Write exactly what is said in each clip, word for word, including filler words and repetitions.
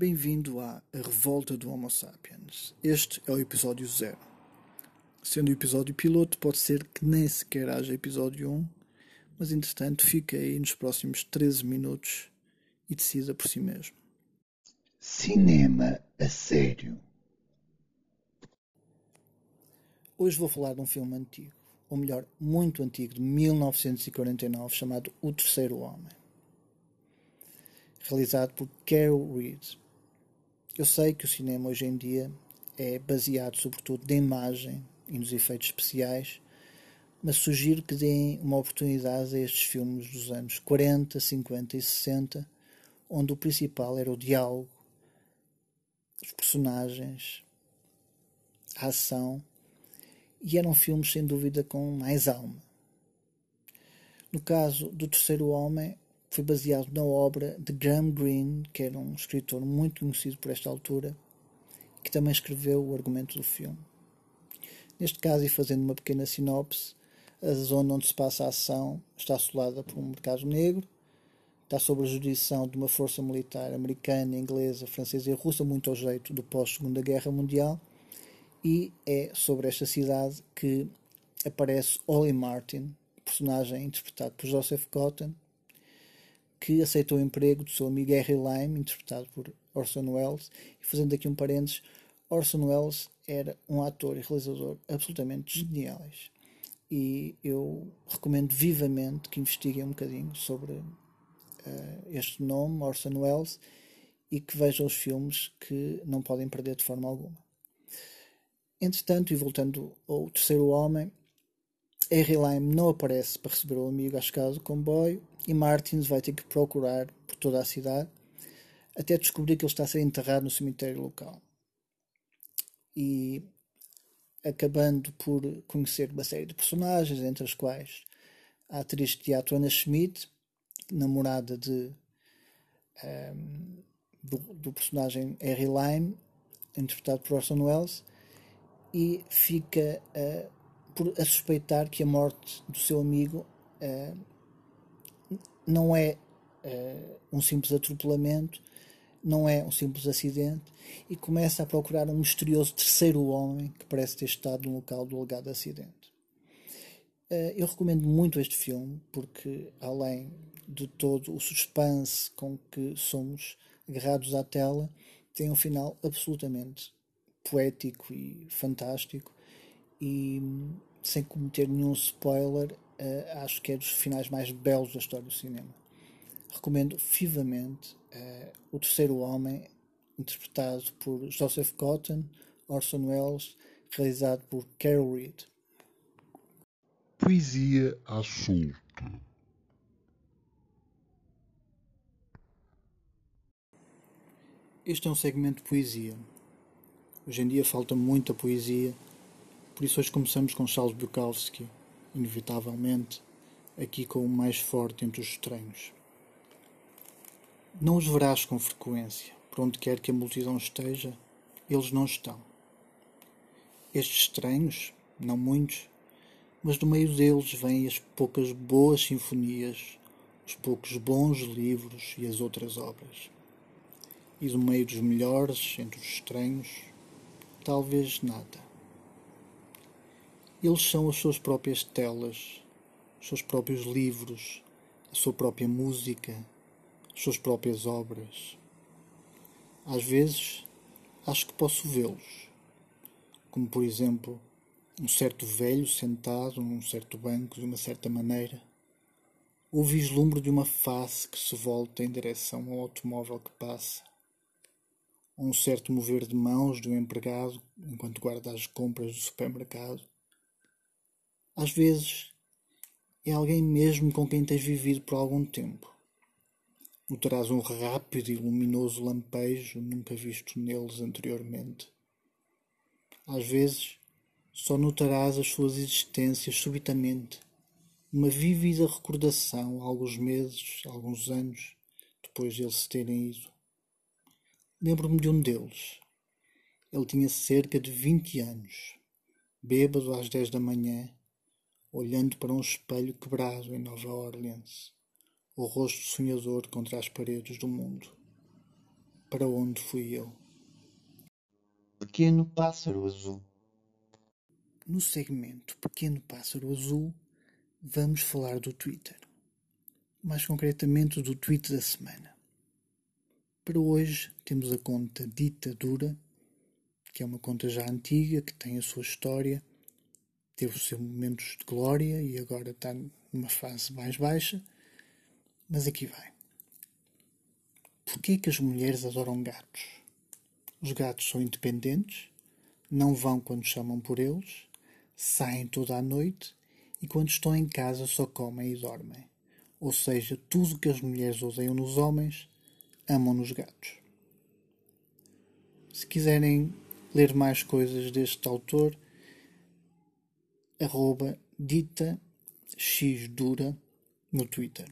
Bem-vindo à A Revolta do Homo Sapiens. Este é o episódio zero. Sendo o episódio piloto, pode ser que nem sequer haja episódio um, mas entretanto fica aí nos próximos treze minutos e decida por si mesmo. Cinema a sério. Hoje vou falar de um filme antigo, ou melhor, muito antigo, de mil novecentos e quarenta e nove, chamado O Terceiro Homem, realizado por Carol Reed. Eu sei que o cinema hoje em dia é baseado sobretudo na imagem e nos efeitos especiais, mas sugiro que deem uma oportunidade a estes filmes dos anos quarenta, cinquenta e sessenta, onde o principal era o diálogo, os personagens, a ação, e eram filmes sem dúvida com mais alma. No caso do Terceiro Homem, foi baseado na obra de Graham Greene, que era um escritor muito conhecido por esta altura, que também escreveu o argumento do filme. Neste caso, e fazendo uma pequena sinopse, a zona onde se passa a ação está assolada por um mercado negro, está sob a jurisdição de uma força militar americana, inglesa, francesa e russa, muito ao jeito do pós-Segunda Guerra Mundial, e é sobre esta cidade que aparece Ollie Martin, personagem interpretado por Joseph Cotten, que aceitou o emprego do seu amigo Harry Lime, interpretado por Orson Welles. E fazendo aqui um parênteses, Orson Welles era um ator e realizador absolutamente geniais. E eu recomendo vivamente que investiguem um bocadinho sobre uh, este nome, Orson Welles, e que vejam os filmes que não podem perder de forma alguma. Entretanto, e voltando ao Terceiro Homem, Harry Lime não aparece para receber o amigo à chegada do comboio e Martins vai ter que procurar por toda a cidade até descobrir que ele está a ser enterrado no cemitério local. E acabando por conhecer uma série de personagens, entre as quais a atriz de teatro Anna Schmidt, namorada de, um, do, do personagem Harry Lime, interpretado por Orson Welles, e fica uh, por a suspeitar que a morte do seu amigo uh, não é uh, um simples atropelamento, não é um simples acidente, e começa a procurar um misterioso terceiro homem que parece ter estado no local do alegado acidente. Uh, eu recomendo muito este filme porque, além de todo o suspense com que somos agarrados à tela, tem um final absolutamente poético e fantástico, e sem cometer nenhum spoiler, uh, acho que é dos finais mais belos da história do cinema. Recomendo vivamente uh, O Terceiro Homem, interpretado por Joseph Cotten, Orson Welles, realizado por Carol Reed. Poesia à solta. Este é um segmento de poesia. Hoje em dia falta muita poesia, por isso hoje começamos com Charles Bukowski, inevitavelmente, aqui com o mais forte entre os estranhos. Não os verás com frequência, por onde quer que a multidão esteja, eles não estão. Estes estranhos, não muitos, mas do meio deles vêm as poucas boas sinfonias, os poucos bons livros e as outras obras. E do meio dos melhores, entre os estranhos, talvez nada. Eles são as suas próprias telas, os seus próprios livros, a sua própria música, as suas próprias obras. Às vezes, acho que posso vê-los, como por exemplo, um certo velho sentado num certo banco de uma certa maneira, ou o vislumbre de uma face que se volta em direção ao automóvel que passa, ou um certo mover de mãos de um empregado enquanto guarda as compras do supermercado. Às vezes, é alguém mesmo com quem tens vivido por algum tempo. Notarás um rápido e luminoso lampejo nunca visto neles anteriormente. Às vezes, só notarás as suas existências subitamente, uma vívida recordação, alguns meses, alguns anos, depois de eles se terem ido. Lembro-me de um deles. Ele tinha cerca de vinte anos, bêbado às dez da manhã, olhando para um espelho quebrado em Nova Orleans, o rosto sonhador contra as paredes do mundo. Para onde fui eu? Pequeno pássaro azul. No segmento Pequeno Pássaro Azul, vamos falar do Twitter. Mais concretamente do tweet da semana. Para hoje temos a conta Ditadura, que é uma conta já antiga, que tem a sua história, teve os seus momentos de glória e agora está numa fase mais baixa. Mas aqui vai. Porquê que as mulheres adoram gatos? Os gatos são independentes, não vão quando chamam por eles, saem toda a noite e quando estão em casa só comem e dormem. Ou seja, tudo o que as mulheres odeiam nos homens, amam nos gatos. Se quiserem ler mais coisas deste autor, arroba dita xdura no Twitter.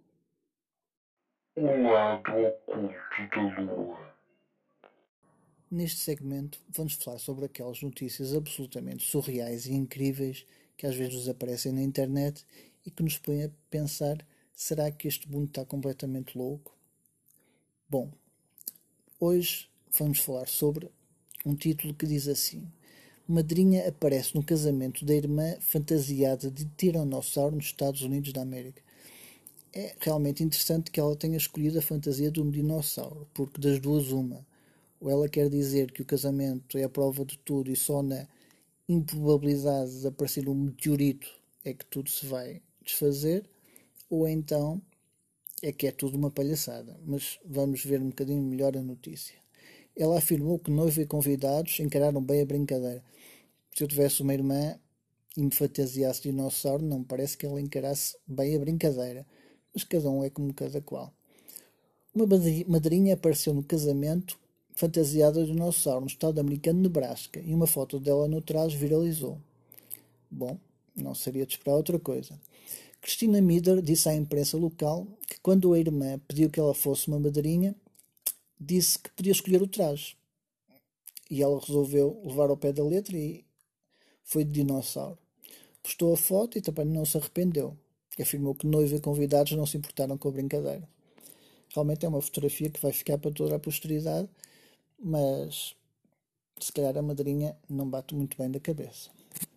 O lado oculto da lua. Neste segmento vamos falar sobre aquelas notícias absolutamente surreais e incríveis que às vezes nos aparecem na internet e que nos põem a pensar: será que este mundo está completamente louco? Bom, hoje vamos falar sobre um título que diz assim: Madrinha aparece no casamento da irmã fantasiada de tiranossauro nos Estados Unidos da América. É realmente interessante que ela tenha escolhido a fantasia de um dinossauro, porque das duas uma. Ou ela quer dizer que o casamento é a prova de tudo e só na improbabilidade de aparecer um meteorito é que tudo se vai desfazer, ou então é que é tudo uma palhaçada. Mas vamos ver um bocadinho melhor a notícia. Ela afirmou que noivo e convidados encararam bem a brincadeira. Se eu tivesse uma irmã e me fantasiasse de dinossauro, não me parece que ela encarasse bem a brincadeira. Mas cada um é como cada qual. Uma madrinha apareceu no casamento fantasiada de dinossauro no estado americano de Nebraska e uma foto dela no traje viralizou. Bom, não seria de esperar outra coisa. Cristina Mider disse à imprensa local que quando a irmã pediu que ela fosse uma madrinha, disse que podia escolher o traje. E ela resolveu levar ao pé da letra e foi de dinossauro. Postou a foto e também não se arrependeu. Afirmou que noivo e convidados não se importaram com a brincadeira. Realmente é uma fotografia que vai ficar para toda a posteridade, mas se calhar a madrinha não bate muito bem da cabeça.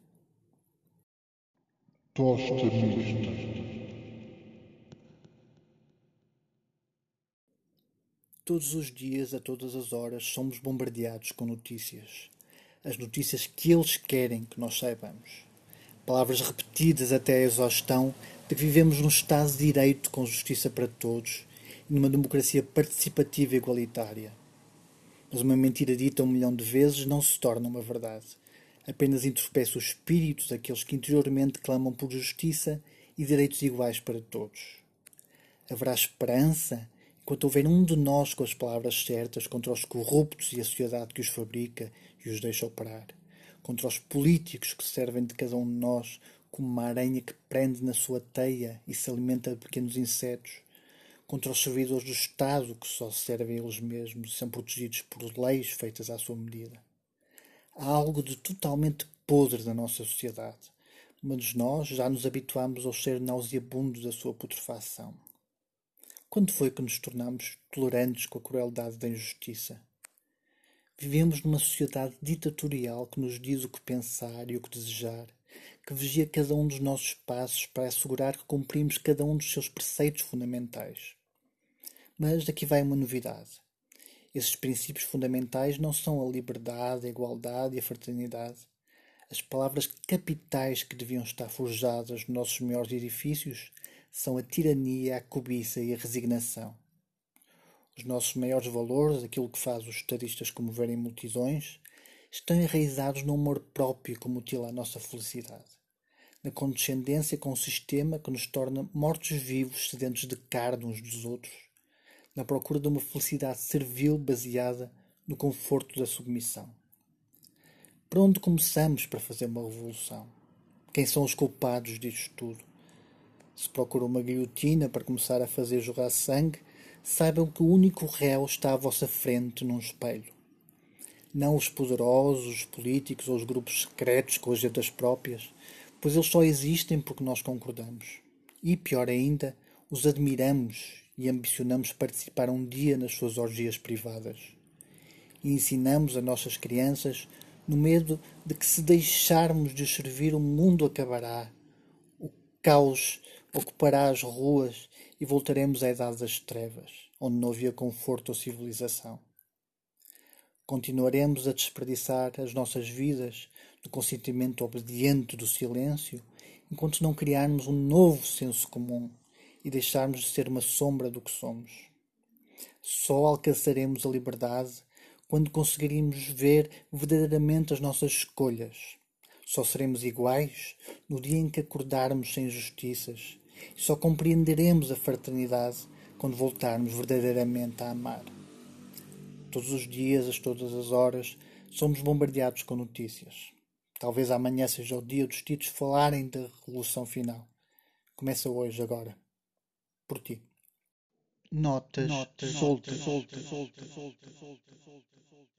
Tosta mista. Todos os dias, a todas as horas, somos bombardeados com notícias. As notícias que eles querem que nós saibamos. Palavras repetidas até a exaustão de que vivemos num Estado de Direito com justiça para todos e numa democracia participativa e igualitária. Mas uma mentira dita um milhão de vezes não se torna uma verdade. Apenas entorpece o espírito daqueles que interiormente clamam por justiça e direitos iguais para todos. Haverá esperança enquanto houver um de nós com as palavras certas contra os corruptos e a sociedade que os fabrica e os deixa operar. Contra os políticos que servem de cada um de nós como uma aranha que prende na sua teia e se alimenta de pequenos insetos. Contra os servidores do Estado que só servem a eles mesmos e são protegidos por leis feitas à sua medida. Há algo de totalmente podre na nossa sociedade, mas nós já nos habituámos ao cheiro nauseabundo da sua putrefação. Quando foi que nos tornámos tolerantes com a crueldade da injustiça? Vivemos numa sociedade ditatorial que nos diz o que pensar e o que desejar, que vigia cada um dos nossos passos para assegurar que cumprimos cada um dos seus preceitos fundamentais. Mas daqui vai uma novidade. Esses princípios fundamentais não são a liberdade, a igualdade e a fraternidade. As palavras capitais que deviam estar forjadas nos nossos maiores edifícios são a tirania, a cobiça e a resignação. Os nossos maiores valores, aquilo que faz os estadistas comoverem multidões, estão enraizados no amor próprio que mutila a nossa felicidade, na condescendência com o sistema que nos torna mortos-vivos sedentos de carne uns dos outros, na procura de uma felicidade servil baseada no conforto da submissão. Para onde começamos para fazer uma revolução? Quem são os culpados disto tudo? Se procuram uma guilhotina para começar a fazer jorrar sangue, saibam que o único réu está à vossa frente num espelho. Não os poderosos, os políticos ou os grupos secretos com agendas próprias, pois eles só existem porque nós concordamos. E, pior ainda, os admiramos e ambicionamos participar um dia nas suas orgias privadas. E ensinamos a nossas crianças no medo de que, se deixarmos de servir, o mundo acabará, o caos ocupará as ruas e voltaremos à idade das trevas, onde não havia conforto ou civilização. Continuaremos a desperdiçar as nossas vidas no consentimento obediente do silêncio, enquanto não criarmos um novo senso comum e deixarmos de ser uma sombra do que somos. Só alcançaremos a liberdade quando conseguirmos ver verdadeiramente as nossas escolhas. Só seremos iguais no dia em que acordarmos sem injustiças, e só compreenderemos a fraternidade quando voltarmos verdadeiramente a amar. Todos os dias, a todas as horas, somos bombardeados com notícias. Talvez amanhã seja o dia dos títulos falarem da revolução final. Começa hoje, agora. Por ti. Notas, Notas soltas. soltas, soltas, soltas, soltas, soltas.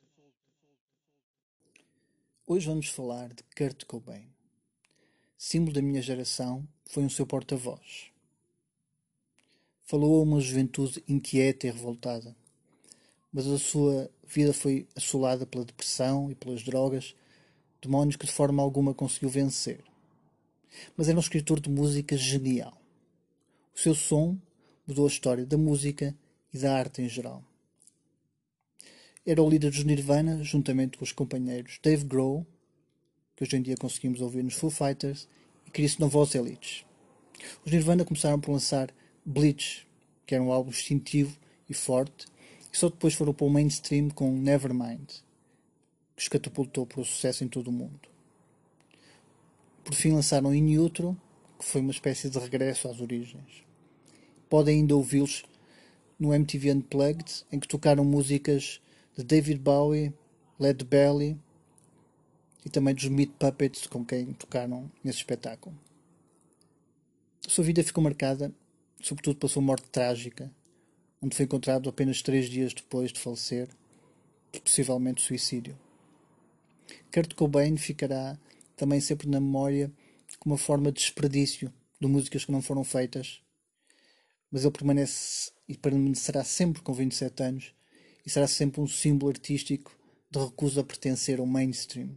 Hoje vamos falar de Kurt Cobain. Símbolo da minha geração, foi um seu porta-voz. Falou a uma juventude inquieta e revoltada, mas a sua vida foi assolada pela depressão e pelas drogas, demónios que de forma alguma conseguiu vencer. Mas era um escritor de música genial. O seu som mudou a história da música e da arte em geral. Era o líder dos Nirvana, juntamente com os companheiros Dave Grohl, que hoje em dia conseguimos ouvir nos Foo Fighters, e Chris Novoselic. Os Nirvana começaram por lançar Bleach, que era um álbum instintivo e forte, e só depois foram para o mainstream com Nevermind, que os catapultou para o sucesso em todo o mundo. Por fim lançaram In Utero, que foi uma espécie de regresso às origens. Podem ainda ouvi-los no M T V Unplugged, em que tocaram músicas de David Bowie, Led Belly e também dos Meat Puppets, com quem tocaram nesse espetáculo. A sua vida ficou marcada, sobretudo pela sua morte trágica, onde foi encontrado apenas três dias depois de falecer, por possivelmente suicídio. Kurt Cobain ficará também sempre na memória como uma forma de desperdício de músicas que não foram feitas, mas ele permanece e permanecerá sempre com vinte e sete anos e será sempre um símbolo artístico de recusa a pertencer ao mainstream.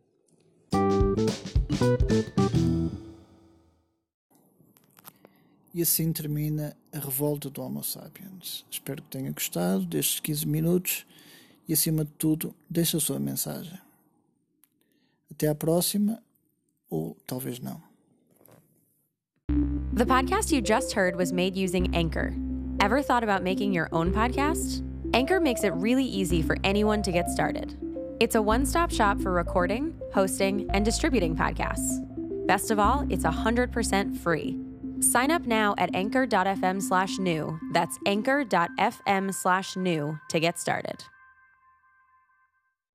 E assim termina a revolta do Homo Sapiens. Espero que tenha gostado destes quinze minutos e, acima de tudo, deixe a sua mensagem. Até à próxima, ou talvez não. The podcast you just heard was made using Anchor. Ever thought about making your own podcast? Anchor makes it really easy for anyone to get started. It's a one-stop shop for recording, hosting, and distributing podcasts. Best of all, it's one hundred percent free. Sign up now at anchor.fm slash new. That's anchor.fm slash new to get started.